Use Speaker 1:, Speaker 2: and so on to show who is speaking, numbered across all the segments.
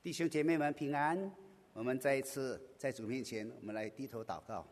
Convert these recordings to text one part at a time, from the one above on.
Speaker 1: 弟兄姐妹们平安，我们再一次在主面前，我们来低头祷告。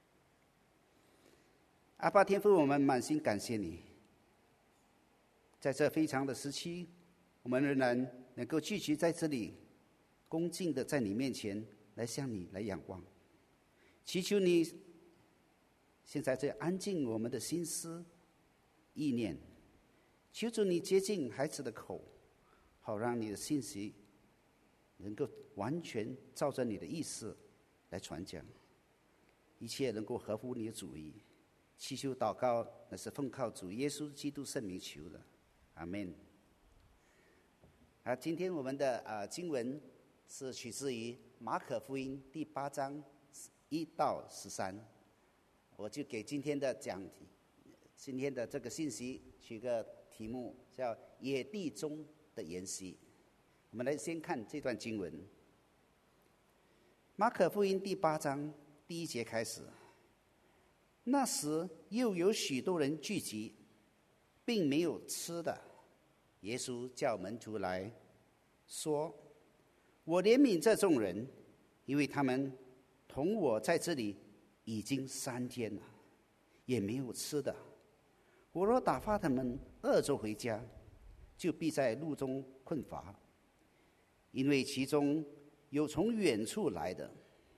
Speaker 1: 阿爸天父，我们满心感谢你，在这非常的时期，我们仍然能够聚集在这里，恭敬的在你面前来向你来仰望，祈求你现在这安静我们的心思意念，求主你洁净孩子的口，好让你的信息能够完全照着你的意思来传讲，一切能够合乎你的旨意。祈求祷告，那是奉靠主耶稣基督圣名求的，阿们。今天我们的经文是取自于马可福音第8章1到13，我就给今天的今天的这个信息取个题目，叫野地中的筵席。我们来先看这段经文，马可福音第8章第1节开始。那时又有许多人聚集，并没有吃的。耶稣叫门徒来说：我怜悯这众人，因为他们同我在这里已经3天了，也没有吃的。我若打发他们饿着回家，就必在路中困乏，因为其中有从远处来的。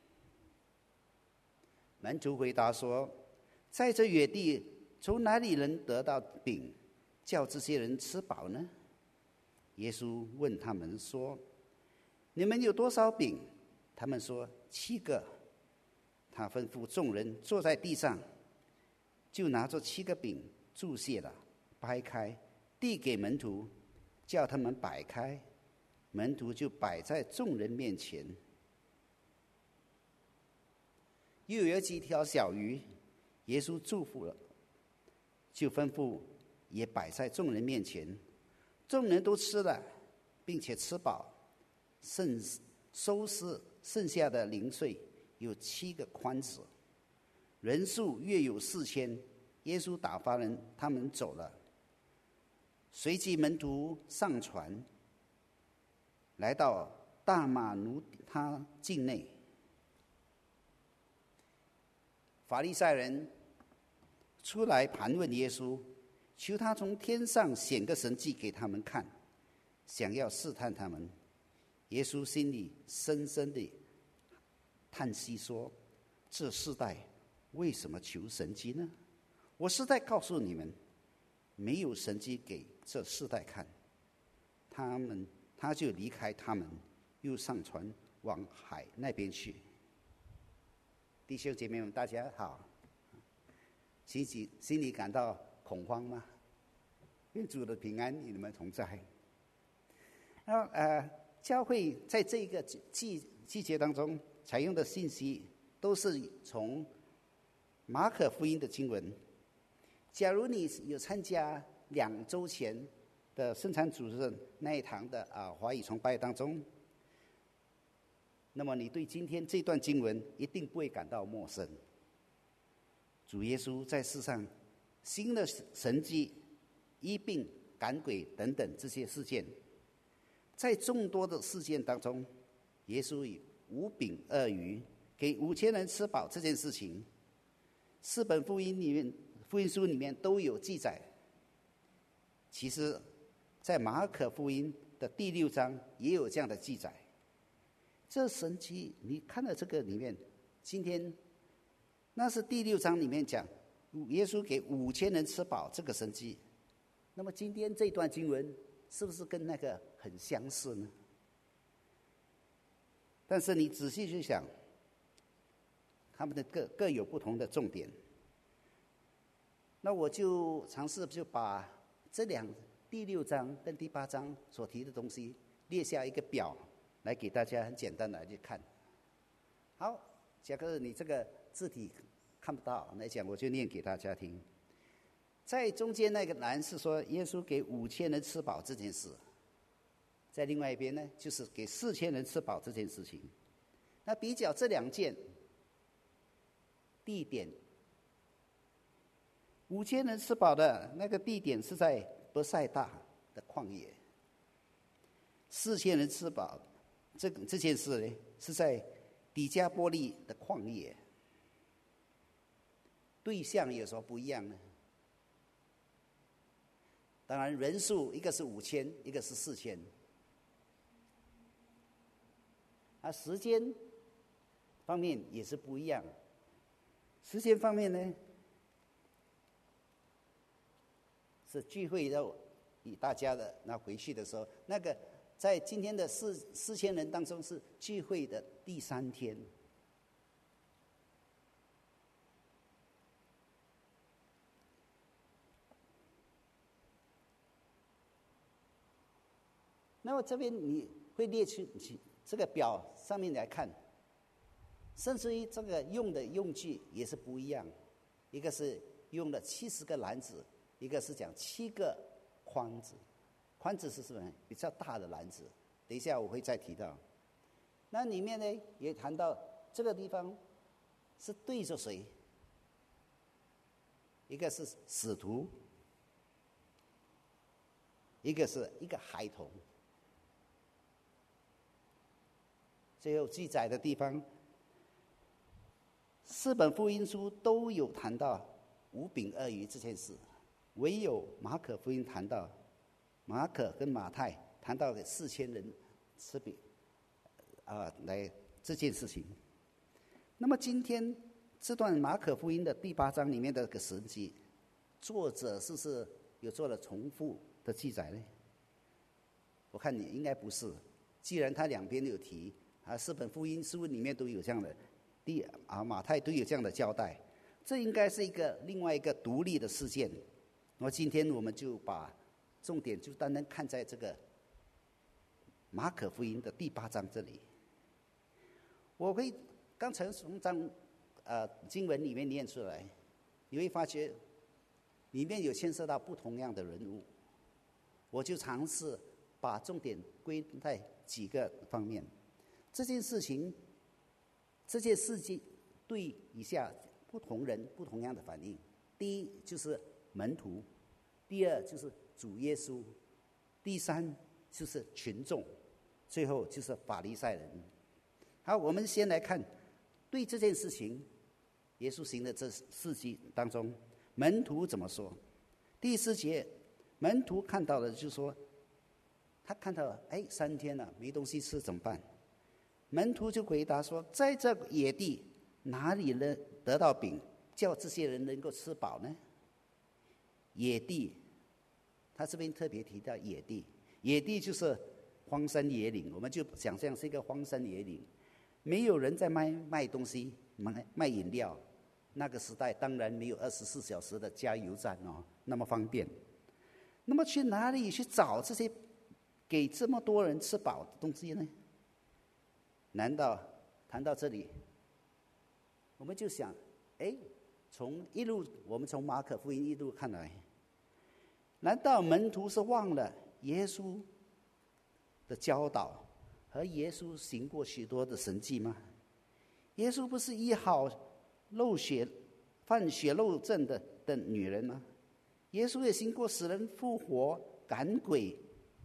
Speaker 1: 门徒回答说：在这野地，从哪里能得到饼，叫这些人吃饱呢？耶稣问他们说：你们有多少饼？他们说7个。他吩咐众人坐在地上，就拿着7个饼注谢了，掰开，递给门徒，叫他们摆开。门徒就摆在众人面前。又有几条小鱼，耶稣祝福了，就吩咐也摆在众人面前。众人都吃了，并且吃饱，收拾剩下的零碎有7个筐子，人数约有4000。耶稣打发人他们走了。随即门徒上船，来到大马努他境内。法利赛人出来盘问耶稣，求他从天上显个神迹给他们看，想要试探他们。耶稣心里深深地叹息说：这世代为什么求神迹呢？我实在告诉你们，没有神迹给这世代看。他就离开他们，又上船往海那边去。弟兄姐妹们，大家好，心里感到恐慌吗？愿主的平安与你们同在。教会在这个季节当中采用的信息都是从马可福音的经文。假如你有参加2周前的生产主任那一堂的华语崇拜当中，那么你对今天这段经文一定不会感到陌生。主耶稣在世上行了神迹、医病、赶鬼等等这些事件，在众多的事件当中，耶稣以5饼2鱼给5000人吃饱这件事情，4本福音书里面都有记载。其实在马可福音的第6章也有这样的记载。这神迹你看到这个里面，今天那是第6章里面讲耶稣给5000人吃饱这个神迹。那么今天这段经文是不是跟那个很相似呢？但是你仔细去想，他们的各有不同的重点。那我就尝试就把这第6章跟第8章所提的东西列下一个表，来给大家很简单的来去看。好，假如你这个字体看不到来讲，我就念给大家听。在中间那个栏是说耶稣给5000人吃饱这件事，在另外一边呢，就是给4000人吃饱这件事情。那比较这2件地点，5000人吃饱的那个地点是在伯赛大的旷野，4000人吃饱这件事呢，是在底加波利的旷野，对象有什么不一样呢？当然人数，一个是5000，一个是4000。时间方面也是不一样。时间方面呢，是聚会到以大家的那回去的时候，那个在今天的4000人当中是聚会的第3天。那么这边你会列出这个表上面来看，甚至于这个用的用具也是不一样，一个是用了70个篮子，一个是讲7个筐子。筐子是什么？比较大的篮子，等一下我会再提到。那里面呢也谈到这个地方是对着谁？一个是使徒，一个是一个孩童。最后记载的地方，4本福音书都有谈到5饼2鱼这件事，唯有马可福音谈到，马可跟马太谈到给4000人吃饼，来这件事情。那么今天这段马可福音的第8章里面的个神迹，作者是不是有做了重复的记载呢？我看你应该不是，既然他两边有提。4本福音书里面都有这样的，马太都有这样的交代，这应该是另外一个独立的事件。那么今天我们就把重点就单单看在这个马可福音的第8章这里。我会刚才从经文里面念出来，你会发觉里面有牵涉到不同样的人物，我就尝试把重点归在几个方面。这件事情对以下不同人不同样的反应。第一就是门徒，第二就是主耶稣，第三就是群众，最后就是法利赛人。好，我们先来看对这件事情耶稣行的这事迹当中，门徒怎么说。第4节，门徒看到了就说，他看到3天了没东西吃怎么办？门徒就回答说，在这野地哪里能得到饼，叫这些人能够吃饱呢？野地，他这边特别提到野地，野地就是荒山野岭，我们就想象是一个荒山野岭，没有人在卖东西，卖饮料。那个时代当然没有24小时的加油站那么方便。那么去哪里去找这些给这么多人吃饱的东西呢？难道谈到这里，我们就想，我们从马可福音一路看来，难道门徒是忘了耶稣的教导和耶稣行过许多的神迹吗？耶稣不是医好犯血漏症的女人吗？耶稣也行过使人复活、赶鬼。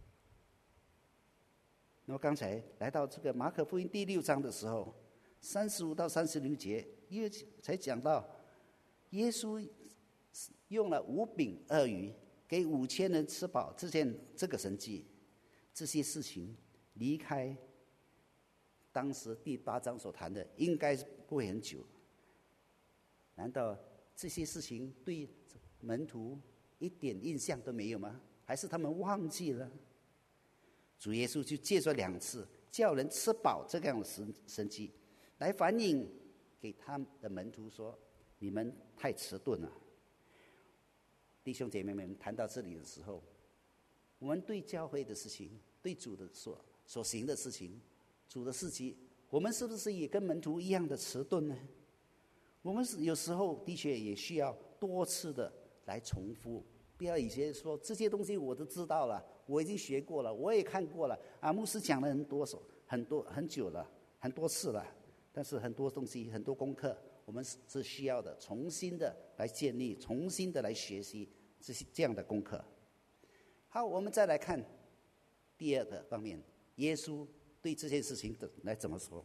Speaker 1: 那么刚才来到这个马可福音第6章的时候，35到36节，因为才讲到耶稣用了5饼2鱼给5000人吃饱这个神迹，这些事情离开当时第8章所谈的应该不会很久。难道这些事情对门徒一点印象都没有吗？还是他们忘记了？主耶稣就借着2次叫人吃饱这样的神迹，来反映给他的门徒说，你们太迟钝了。弟兄姐妹们，谈到这里的时候，我们对教会的事情，对主的所行的事情，主的事迹，我们是不是也跟门徒一样的迟钝呢？我们有时候的确也需要多次的来重复，不要以前说这些东西我都知道了，我已经学过了，我也看过了牧师讲了很久了，很多次了，但是很多东西很多功课我们是需要的重新的来建立，重新的来学习这样的功课。好，我们再来看第2个方面，耶稣对这件事情来怎么说？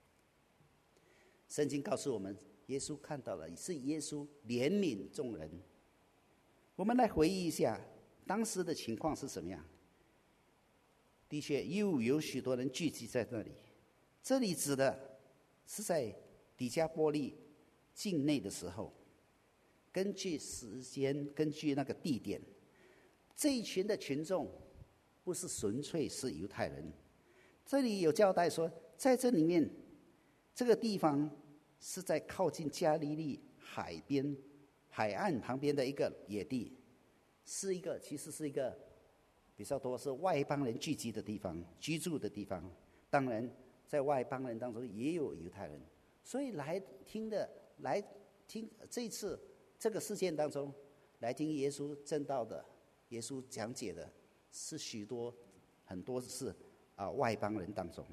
Speaker 1: 圣经告诉我们，耶稣看到了，是耶稣怜悯众人。我们来回忆一下当时的情况是什么样。的确，又有许多人聚集在那里。这里指的是在底加波利境内的时候，根据时间，根据那个地点，这一群的群众不是纯粹是犹太人。这里有交代说，在这里面，这个地方是在靠近加利利海岸旁边的一个野地，其实是一个比较多是外邦人聚集的地方，居住的地方。当然，在外邦人当中也有犹太人，所以来听这一次这个事件当中，来听耶稣正道的、耶稣讲解的，是很多是外邦人当中。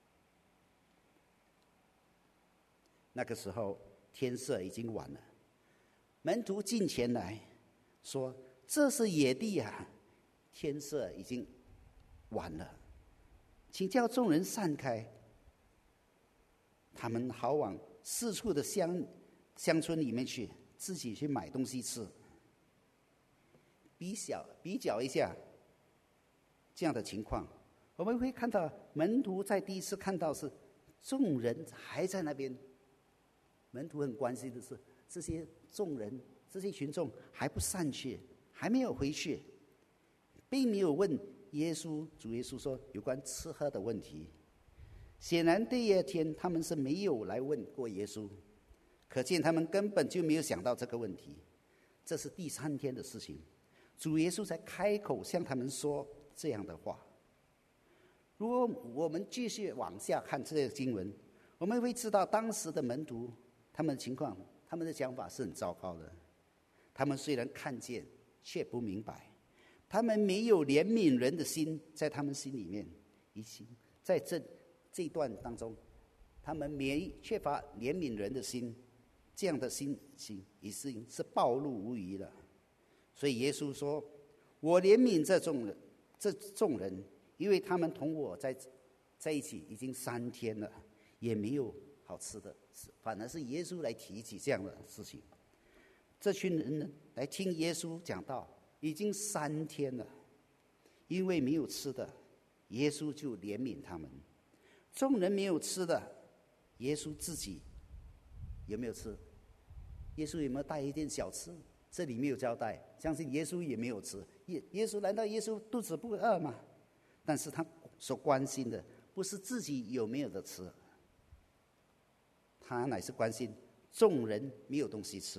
Speaker 1: 那个时候天色已经晚了，门徒进前来说：“这是野地啊，天色已经晚了，请叫众人散开，他们好往四处的乡村里面去，自己去买东西吃。”比较一下这样的情况，我们会看到门徒在第一次看到是众人还在那边。门徒很关心的是，这些众人、这些群众还不散去，还没有回去，并没有问主耶稣说有关吃喝的问题。显然第二天他们是没有来问过耶稣，可见他们根本就没有想到这个问题。这是第3天的事情，主耶稣才开口向他们说这样的话。如果我们继续往下看这些经文，我们会知道当时的门徒他们的情况，他们的想法是很糟糕的。他们虽然看见，却不明白，他们没有怜悯人的心，在他们心里面已经在这一段当中，他们缺乏怜悯人的心，这样的心情已经是暴露无遗了。所以耶稣说：“我怜悯这众人，因为他们同我在一起已经3天了，也没有好吃的，反而是耶稣来提起这样的事情。这群人呢，来听耶稣讲道，已经3天了，因为没有吃的，耶稣就怜悯他们。众人没有吃的，耶稣自己有没有吃？耶稣有没有带一点小吃？这里没有交代，相信耶稣也没有吃。难道耶稣肚子不饿吗？但是他所关心的不是自己有没有的吃，他乃是关心众人没有东西吃。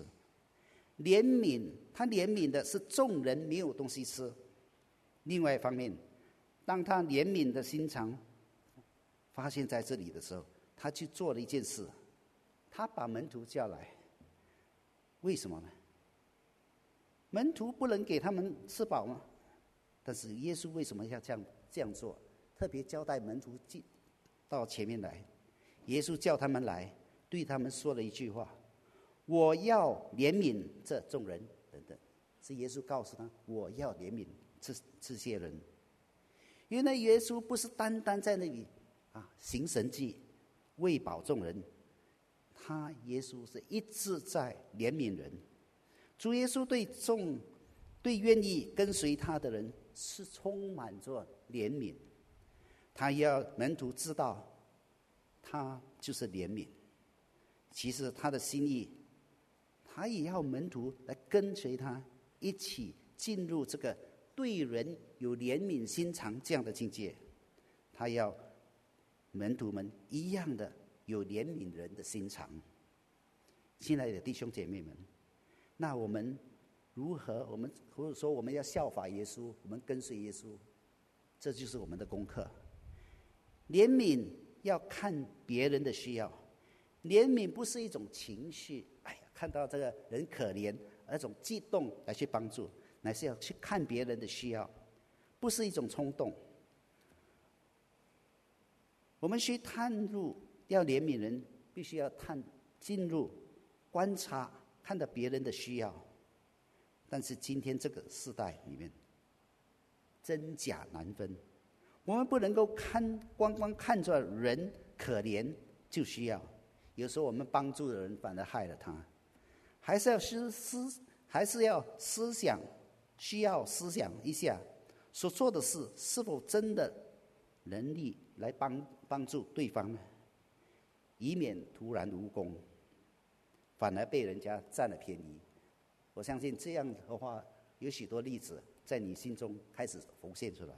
Speaker 1: 他怜悯的是众人没有东西吃。另外一方面，当他怜悯的心肠发现在这里的时候，他去做了一件事，他把门徒叫来。为什么呢？门徒不能给他们吃饱吗？但是耶稣为什么要这样做？特别交代门徒进到前面来。耶稣叫他们来，对他们说了一句话：“我要怜悯这众人。”等等，是耶稣告诉他：“我要怜悯这些人。”原来耶稣不是单单在那里行神迹喂饱众人，耶稣是一直在怜悯人。主耶稣对愿意跟随他的人是充满着怜悯，他要门徒知道他就是怜悯。其实他的心意，他也要门徒来跟随他，一起进入这个对人有怜悯心肠这样的境界。他要门徒们一样的有怜悯人的心肠。亲爱的弟兄姐妹们，那我们或者说我们要效法耶稣，我们跟随耶稣，这就是我们的功课。怜悯要看别人的需要，怜悯不是一种情绪，看到这个人可怜那种激动来去帮助，乃是要去看别人的需要，不是一种冲动。我们需探入，要怜悯人，必须要进入观察，看到别人的需要。但是今天这个世代里面，真假难分， 我们不能够光看着人可怜就需要，有时候我们帮助的人反而害了他，还是要需要思想一下所做的事是否真的能力来帮助对方呢？以免徒然无功，反而被人家占了便宜。我相信这样的话，有许多例子在你心中开始浮现出来。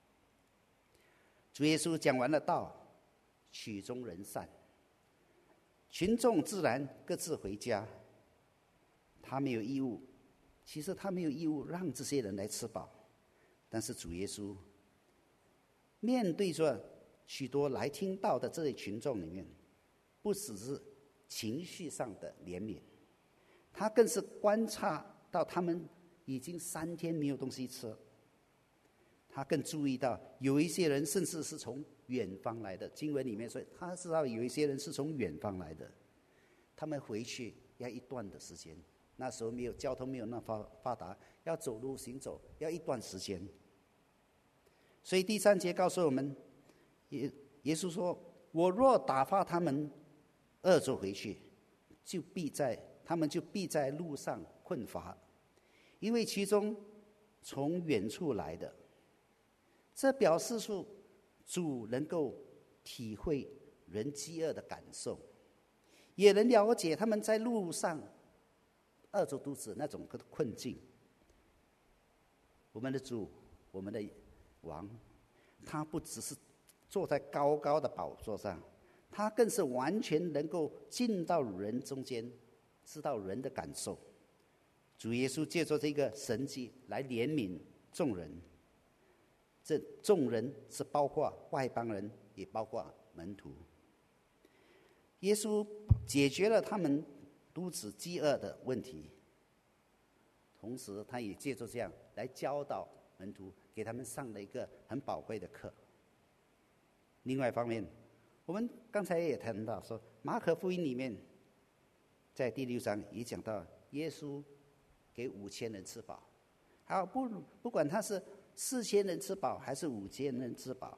Speaker 1: 主耶稣讲完了道，曲终人散，群众自然各自回家。他没有义务，其实他没有义务让这些人来吃饱，但是主耶稣面对着许多来听道的这类群众里面，不只是情绪上的怜悯，他更是观察到他们已经3天没有东西吃，他更注意到有一些人甚至是从远方来的。经文里面说他知道有一些人是从远方来的，他们回去要一段的时间，那时候没有交通，没有那么发达，要走路行走要一段时间。所以第3节告诉我们，耶稣说，我若打发他们饿着回去，他们就必在路上困乏，因为其中从远处来的。这表示出主能够体会人饥饿的感受，也能了解他们在路上饿着肚子那种困境。我们的主，我们的王，他不只是坐在高高的宝座上，他更是完全能够进到人中间，知道人的感受。主耶稣借着这个神迹来怜悯众人，这众人是包括外邦人，也包括门徒。耶稣解决了他们肚子饥饿的问题，同时他也借着这样来教导门徒，给他们上了一个很宝贵的课。另外一方面，我们刚才也谈到说，马可福音里面在第6章也讲到，耶稣给5000人吃饱。好，不管他是4000人吃饱还是5000人吃饱，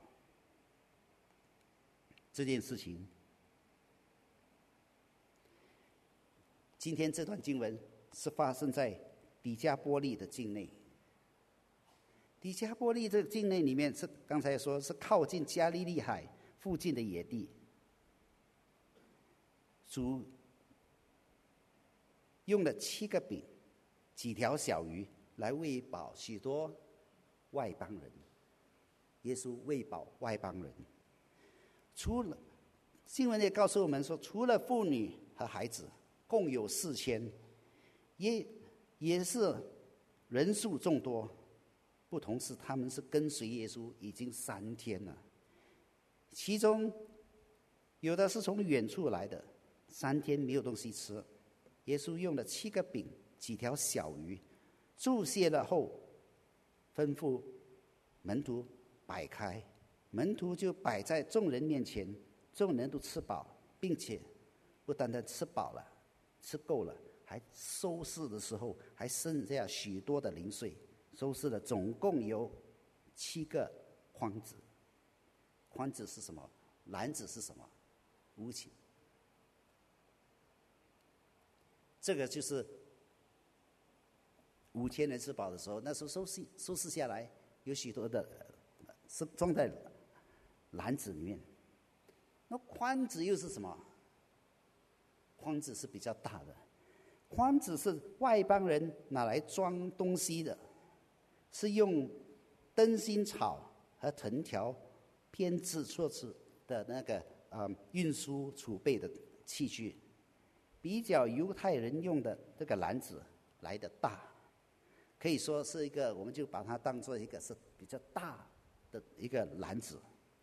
Speaker 1: 这件事情，今天这段经文是发生在底加波利的境内。底加波利这个境内里面是刚才说是靠近加利利海附近的野地。主用了7个饼、几条小鱼来喂饱许多外邦人。耶稣喂饱外邦人，除了新闻也告诉我们说，除了妇女和孩子，共有4000，也是人数众多。不同是他们是跟随耶稣已经3天了，其中有的是从远处来的，3天没有东西吃。耶稣用了7个饼、几条小鱼，注谢了后，吩咐门徒摆开，门徒就摆在众人面前，众人都吃饱，并且不单单吃饱了、吃够了，还收拾的时候还剩下许多的零碎，收拾了总共有7个筐子。筐子是什么？篮子是什么？无情。这个就是5000人吃饱的时候，那时候收拾下来，有许多的是装在篮子里面。那筐子又是什么？筐子是比较大的，筐子是外邦人拿来装东西的，是用灯芯草和藤条编制措施的那个运输储备的器具，比较犹太人用的这个篮子来的大，可以说是一个，我们就把它当作一个是比较大的一个篮子。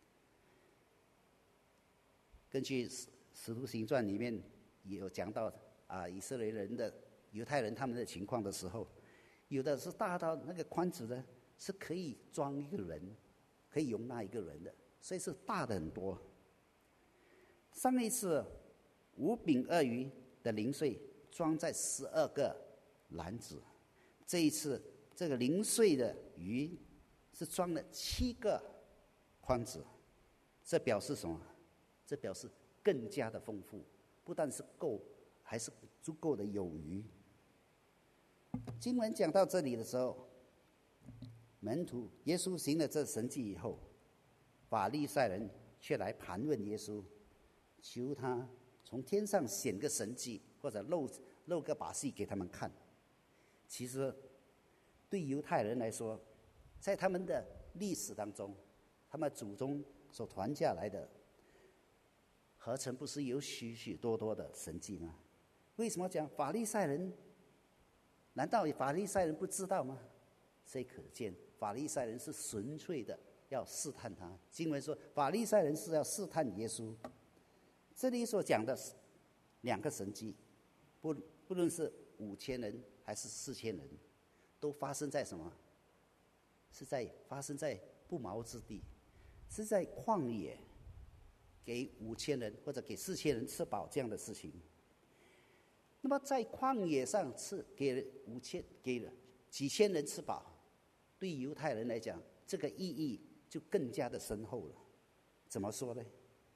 Speaker 1: 根据《使徒行传》里面也有讲到以色列人的犹太人他们的情况的时候，有的是大到那个筐子呢是可以装一个人，可以容纳一个人的，所以是大的很多。上一次5饼2鱼的零碎装在12个篮子，这一次这个零碎的鱼是装了7个筐子，这表示什么？这表示更加的丰富，不但是够，还是足够的有余。经文讲到这里的时候，门徒耶稣行了这神迹以后，法利赛人却来盘问耶稣，求他从天上显个神迹，或者露个把戏给他们看。其实对犹太人来说，在他们的历史当中，他们祖宗所传下来的，何曾不是有许许多多的神迹吗？为什么讲法利赛人？难道法利赛人不知道吗？所以可见法利赛人是纯粹的要试探他。经文说法利赛人是要试探耶稣。这里所讲的2个神迹，不论是5000人还是4000人，都发生在什么？发生在不毛之地，是在旷野，给5000人或者给4000人吃饱这样的事情。那么在旷野上给了几千人吃饱，对犹太人来讲，这个意义就更加的深厚了。怎么说呢？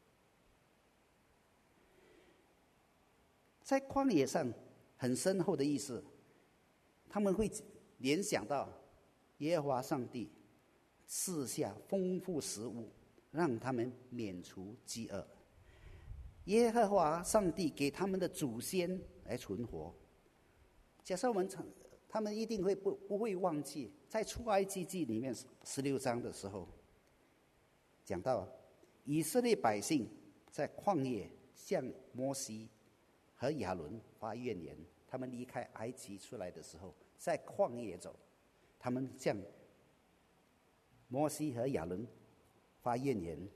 Speaker 1: 在旷野上很深厚的意思，他们会联想到耶和华上帝赐下丰富食物，让他们免除饥饿。耶和华上帝给他们的祖先来存活。假设他们一定不会忘记，在出埃及记里面16章的时候，讲到以色列百姓在旷野向摩西和亚伦发怨言。他们离开埃及出来的时候，在旷野走，他们向摩西和亚伦发怨言。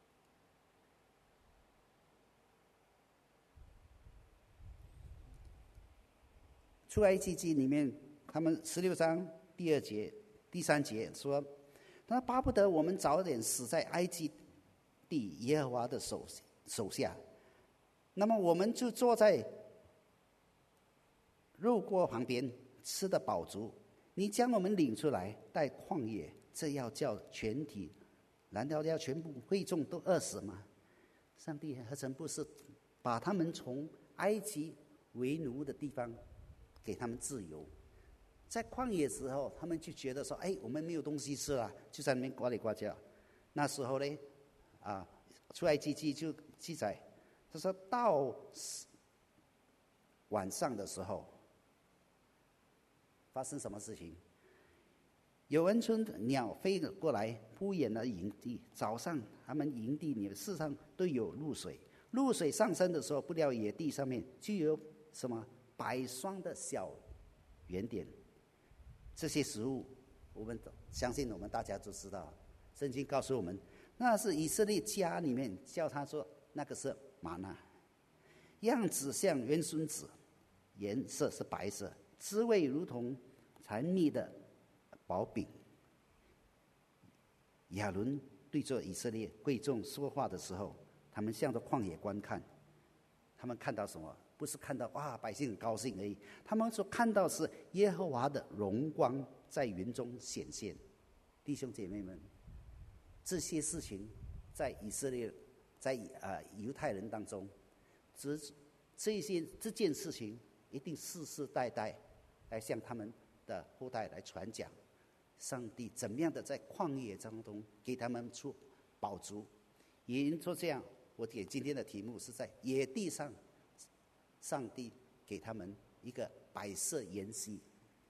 Speaker 1: 出埃及记里面，他们16章第2节、第3节说：“他巴不得我们早点死在埃及地耶和华的手下，那么我们就坐在肉锅旁边，吃得饱足。你将我们领出来，带旷野，这要叫全体，难道要全部会众都饿死吗？上帝何曾不是把他们从埃及为奴的地方给他们自由？在旷野时候，他们就觉得说：哎，我们没有东西吃了，就在那边呱里呱叫。那时候呢，出埃及记就记载，他说到晚上的时候，发生什么事情？有蚊虫鸟飞了过来，铺掩了营地。早上，他们营地里世上都有露水，露水上升的时候，不料野地上面就有什么100双的小圆点。这些食物，我们相信我们大家都知道，圣经告诉我们，那是以色列家里面叫他说，那个是玛纳，样子像圆孙子，颜色是白色，滋味如同柴蜜的薄饼。亚伦对着以色列会众说话的时候，他们向着旷野观看，他们看到什么？不是看到哇百姓很高兴而已，他们所看到是耶和华的荣光在云中显现。弟兄姐妹们，这些事情在以色列，在犹太人当中，这件事情一定世世代代来向他们的后代来传讲，上帝怎么样的在旷野当中给他们出饱足。也因说这样，我给今天的题目是在野地上，上帝给他们一个摆设筵席。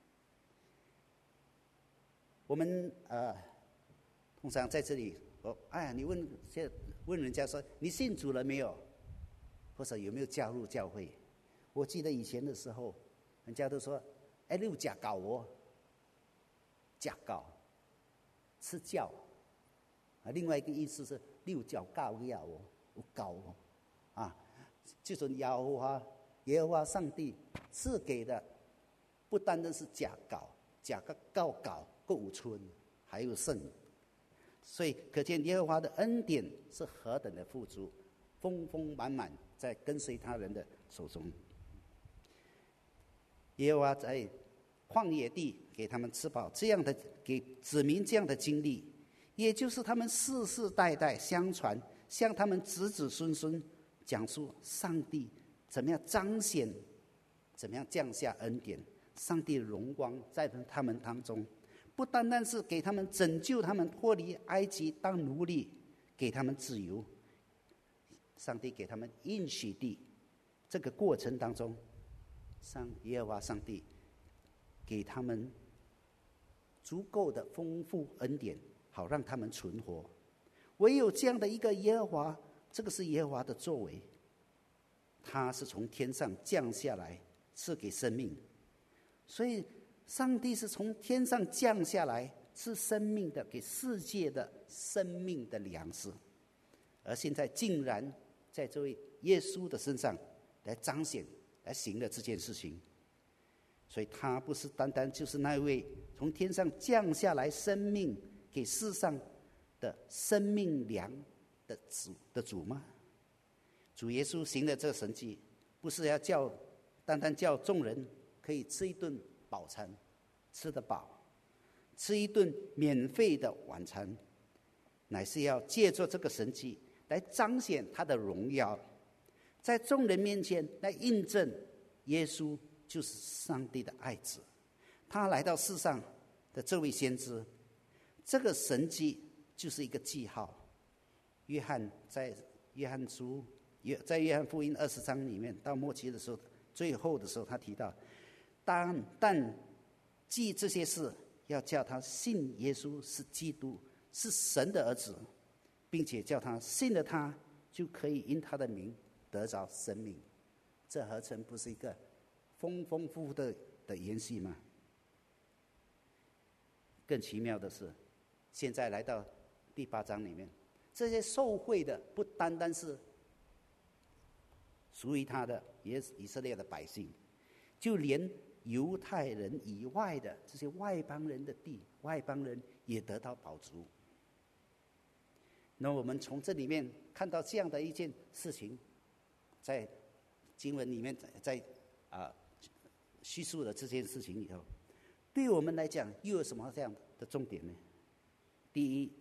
Speaker 1: 我们通常在这里，你问人家说你信主了没有，或者有没有加入教会？我记得以前的时候，人家都说六假搞哦，假搞吃教另外一个意思是六脚搞呀哦，有搞哦就是耶和华上帝赐给的，不单单是假搞个搞够有春，还有剩。所以可见耶和华的恩典是何等的富足，丰丰满满在跟随他人的手中。耶和华在旷野地给他们吃饱，这样的给子民这样的经历， 也就是他们世世代代相传，向他们子子孙孙讲述上帝怎么样彰显，怎么样降下恩典，上帝的荣光在他们当中，不单单是给他们拯救他们脱离埃及当奴隶，给他们自由，上帝给他们应许地，这个过程当中，耶和华上帝给他们足够的丰富恩典，好让他们存活。唯有这样的一个耶和华，这个是耶和华的作为，他是从天上降下来赐给生命，所以上帝是从天上降下来赐生命的，给世界的生命的粮食，而现在竟然在这位耶稣的身上来彰显，来行了这件事情。所以他不是单单就是那位从天上降下来生命给世上的生命粮的主吗？主耶稣行的这个神迹，不是要单单叫众人可以吃一顿饱餐，吃得饱，吃一顿免费的晚餐，乃是要借助这个神迹来彰显他的荣耀，在众人面前来印证耶稣就是上帝的爱子，他来到世上的这位先知，这个神迹就是一个记号。在约翰福音20章里面，到末期的时候，最后的时候，他提到，但记这些事，要叫他信耶稣是基督，是神的儿子，并且叫他信了他，就可以因他的名得着生命。这何曾不是一个丰丰富富的延续吗？更奇妙的是，现在来到第8章里面，这些受贿的不单单是属于他的以色列的百姓，就连犹太人以外的这些外邦人的地，外邦人也得到饱足。那我们从这里面看到这样的一件事情，在经文里面在叙述了这件事情以后，对我们来讲又有什么这样的重点呢？第一，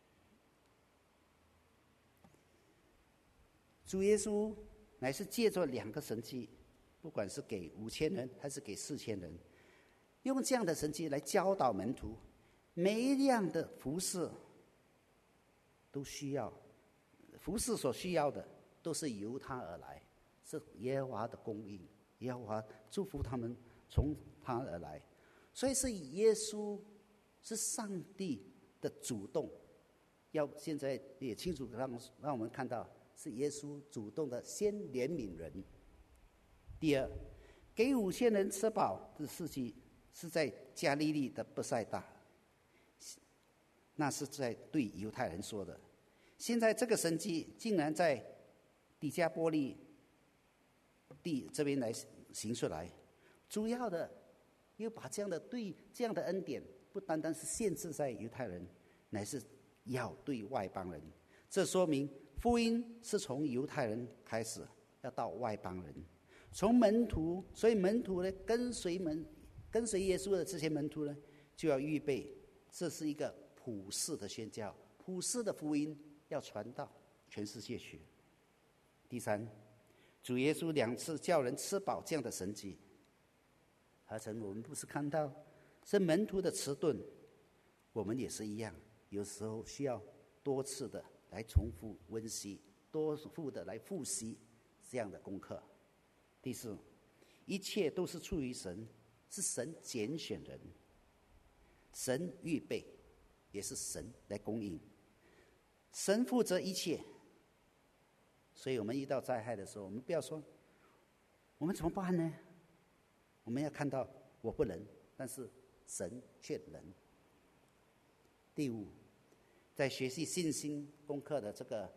Speaker 1: 主耶稣乃是借着2个神迹，不管是给5000人还是给4000人，用这样的神迹来教导门徒，每一样的服事都需要，服事所需要的都是由他而来，是耶和华的供应，耶和华祝福他们从他而来，所以是耶稣是上帝的主动，现在也清楚让我们看到是耶稣主动的先怜悯人。第二，给5000人吃饱的事迹是在加利利的伯赛大，那是在对犹太人说的。现在这个神迹竟然在底加波利地这边来行出来，主要的又把这样的恩典不单单是限制在犹太人，乃是要对外邦人。这说明福音是从犹太人开始，要到外邦人。从门徒，所以门徒呢，跟随耶稣的这些门徒呢，就要预备，这是一个普世的宣教，普世的福音要传到全世界去。第三，主耶稣2次叫人吃饱这样的神迹，何曾我们不是看到是门徒的迟钝？我们也是一样，有时候需要多次的来重复温习，多复的来复习这样的功课。第四，一切都是出于神，是神拣选人，神预备，也是神来供应，神负责一切。所以我们遇到灾害的时候，我们不要说我们怎么办呢？我们要看到我不能，但是神却能。第五，在学习信心功课的这个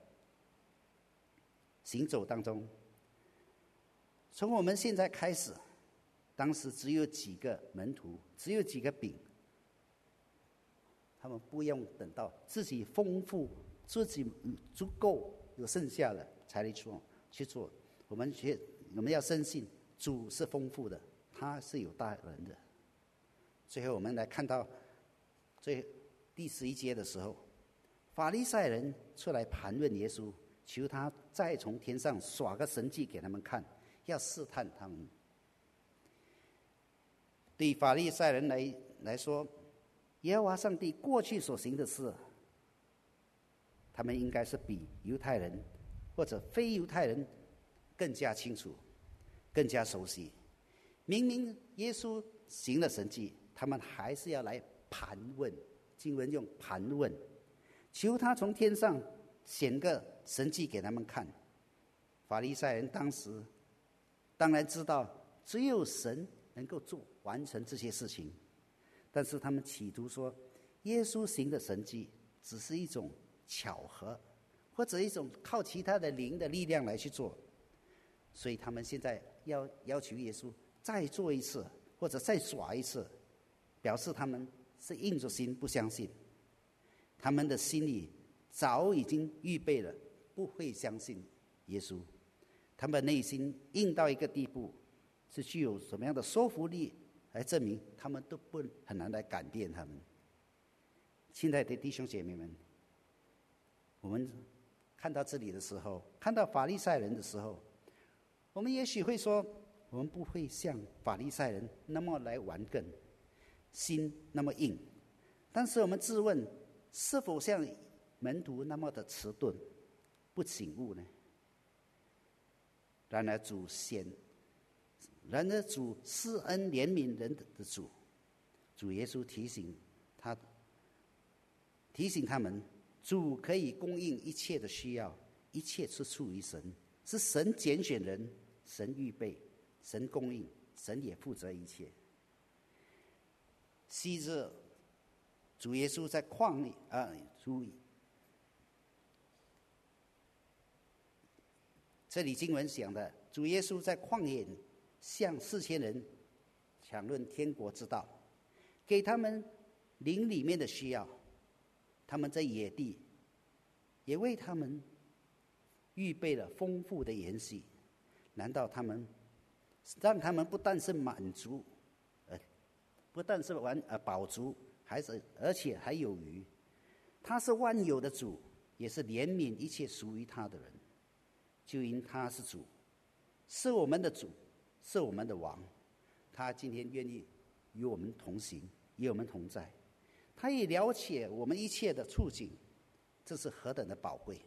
Speaker 1: 行走当中，从我们现在开始，当时只有几个门徒，只有几个饼，他们不用等到自己丰富，自己足够有剩下的才来去做。我们要深信主是丰富的，他是有大能的。最后我们来看到第11节的时候， 法利赛人出来盘问耶稣，求他再从天上耍个神迹给他们看，要试探他们。对法利赛人来说，耶和华上帝过去所行的事，他们应该是比犹太人或者非犹太人更加清楚，更加熟悉。明明耶稣行了神迹，他们还是要来盘问，经文用盘问，求他从天上显个神迹给他们看。法利赛人当时当然知道只有神能够完成这些事情，但是他们企图说耶稣行的神迹只是一种巧合，或者一种靠其他的灵的力量来去做，所以他们现在要求耶稣再做一次，或者再耍一次，表示他们是硬着心不相信。他们的心里早已经预备了不会相信耶稣，他们内心硬到一个地步，是具有什么样的说服力来证明他们都很难来改变他们。亲爱的弟兄姐妹们，我们看到这里的时候，看到法利赛人的时候，我们也许会说，我们不会像法利赛人那么来顽梗，心那么硬。但是我们自问，是否像门徒那么的迟钝不醒悟呢？然而主施恩怜悯人的主耶稣提醒他们，主可以供应一切的需要，一切是出于神，是神拣选人，神预备，神供应，神也负责一切。昔日主耶稣在这里经文讲的，主耶稣在旷野向4000人讲论天国之道，给他们灵里面的需要。他们在野地也为他们预备了丰富的筵席，难道让他们不但是满足，不但是饱足，而且还有余？他是万有的主，也是怜悯一切属于他的人。就因他是主，是我们的主，是我们的王，他今天愿意与我们同行，与我们同在。他也了解我们一切的处境，这是何等的宝贵。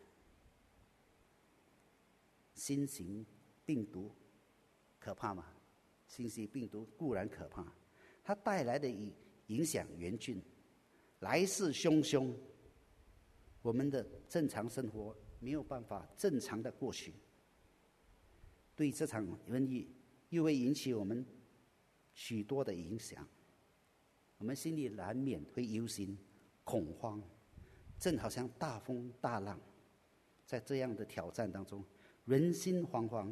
Speaker 1: 新型病毒可怕吗？新型病毒固然可怕，它带来的影响严峻，来势汹汹，我们的正常生活没有办法正常的过去。对这场瘟疫又会引起我们许多的影响，我们心里难免会忧心恐慌，正好像大风大浪，在这样的挑战当中，人心惶惶。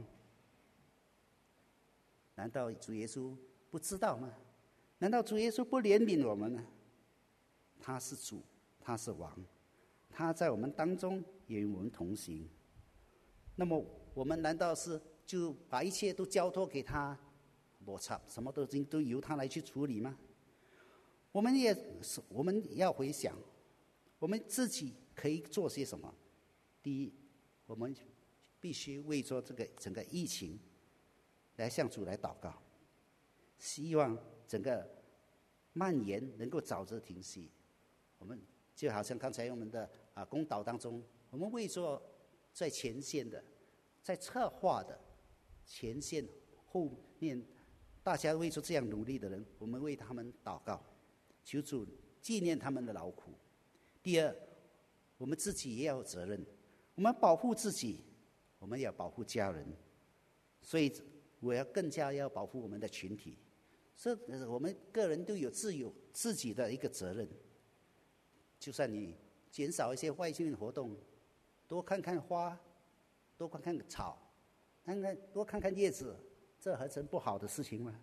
Speaker 1: 难道主耶稣不知道吗？难道主耶稣不怜悯我们呢？他是主，他是王，他在我们当中也与我们同行。那么我们难道是就把一切都交托给他，什么都由他来去处理吗？我们要回想，我们自己可以做些什么。第一，我们必须为着这个整个疫情来向主来祷告，希望整个蔓延能够早日停息。我们就好像刚才我们的公祷当中，我们为着在前线的，在策划的前线后面，大家为着这样努力的人，我们为他们祷告，求主纪念他们的劳苦。第二，我们自己也要有责任，我们保护自己，我们也要保护家人，所以我要更加要保护我们的群体。所以我们个人都有自己的一个责任。就算你减少一些外面活动，多看看花，多看看草，多看看叶子，这何曾不好的事情吗？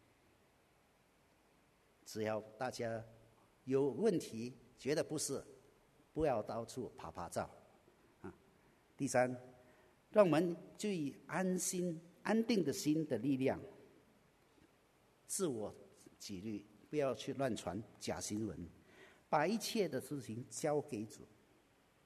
Speaker 1: 只要大家有问题觉得不是，不要到处爬照第三，让我们就以安定的心的力量，自我纪律，不要去乱传假新闻，把一切的事情交给主。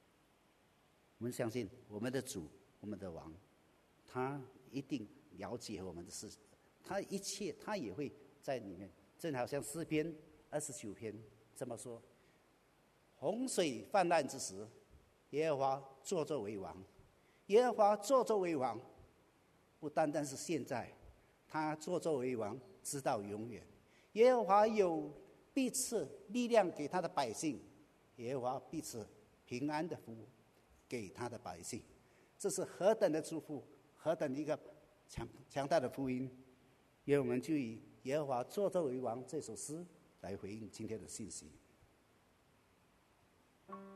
Speaker 1: 我们相信我们的主，我们的王，他一定了解我们的事，他一切他也会在里面。正好像诗篇29篇这么说：洪水泛滥之时，耶和华坐着为王。耶和华坐着为王，不单单是现在，他坐着为王直到永远。耶和华必赐力量给他的百姓，耶和华必赐平安的福给他的百姓。这是何等的祝福，何等的一个强大的福音！愿我们就以耶和华坐着为王这首诗来回应今天的信息。